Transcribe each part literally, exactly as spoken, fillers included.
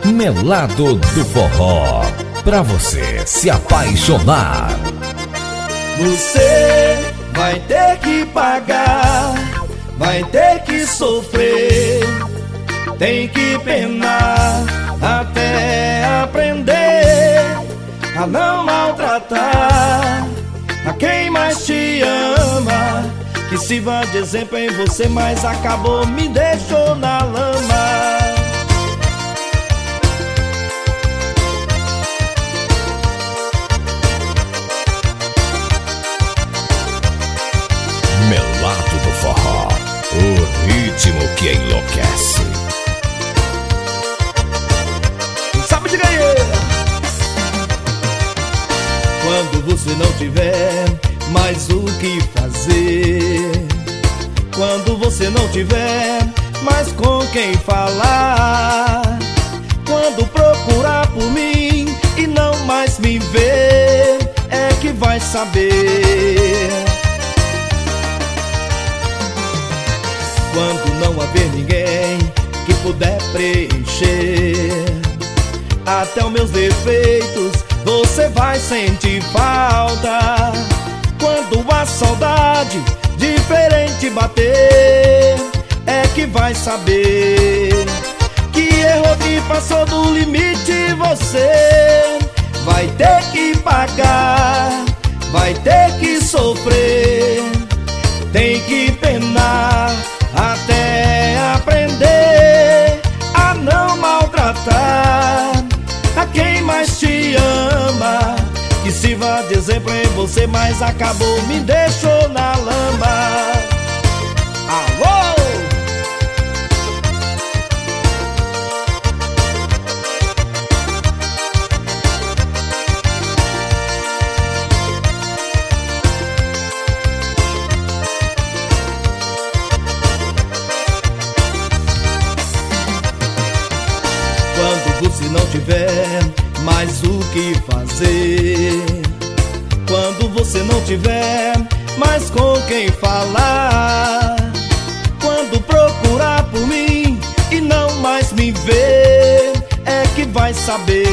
Melado do Forró, pra você se apaixonar. Você vai ter que pagar, vai ter que sofrer, tem que penar até aprender a não maltratar a quem mais te ama, que sirva de exemplo em você, mas acabou, me deixou na lama. Melado do Forró, o ritmo que enlouquece. Sabe de ganhar. Quando você não tiver mais o que fazer, quando você não tiver mais com quem falar, quando procurar por mim e não mais me ver, é que vai saber. Quando não haver ninguém que puder preencher até os meus defeitos, você vai sentir falta. Quando a saudade diferente bater, é que vai saber que errou, que passou do limite. Você vai ter que pagar, vai ter que sofrer, tem que penar até aprender a não maltratar a quem mais te ama, que sirva de exemplo em você, mas acabou, me deixou na lama. Alô! Quando você não tiver mais o que fazer, quando você não tiver mais com quem falar, quando procurar por mim e não mais me ver, é que vai saber.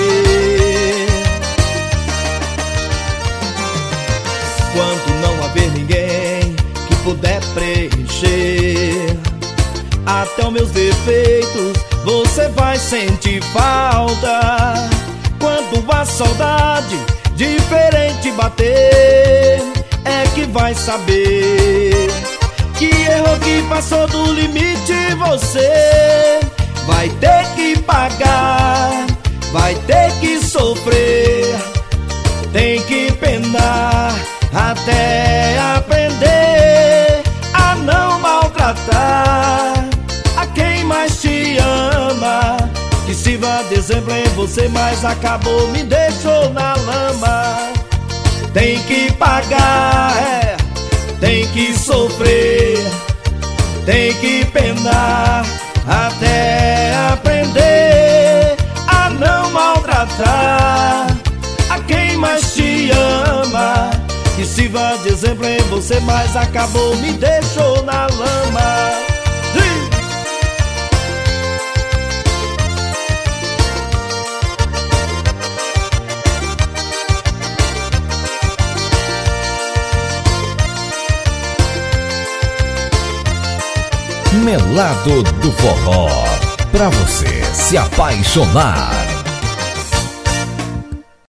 Quando não haver ninguém que puder preencher até os meus defeitos, você vai sentir falta. Quando a saudade diferente bater, é que vai saber que errou, que passou do limite. Você vai ter que pagar, vai ter que sofrer, tem que penar até aprender a não maltratar a quem mais te ama, que sirva de exemplo em você, mas acabou, me deixou na lama. Tem que pagar, é, tem que sofrer, tem que penar até aprender a não maltratar a quem mais te ama, que sirva de exemplo em você, mas acabou, me deixou na lama. Melado do Forró, pra você se apaixonar.